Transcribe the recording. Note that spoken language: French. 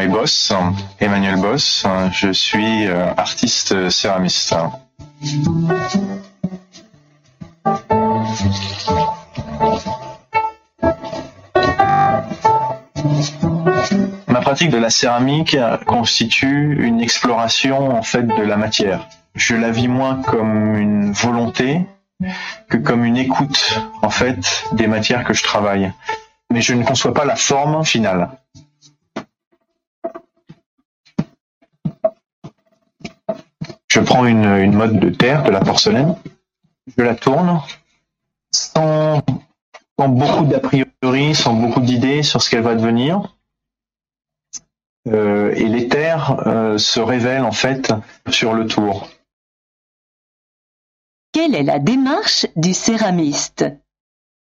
My Boss, Emmanuel Boss. Je suis artiste céramiste. Ma pratique de la céramique constitue une exploration en fait de la matière. Je la vis moins comme une volonté que comme une écoute en fait des matières que je travaille. Mais je ne conçois pas la forme finale. Je prends une motte de terre, de la porcelaine, je la tourne sans beaucoup d'a priori, sans beaucoup d'idées sur ce qu'elle va devenir. Et les terres se révèlent en fait sur le tour. Quelle est la démarche du céramiste ?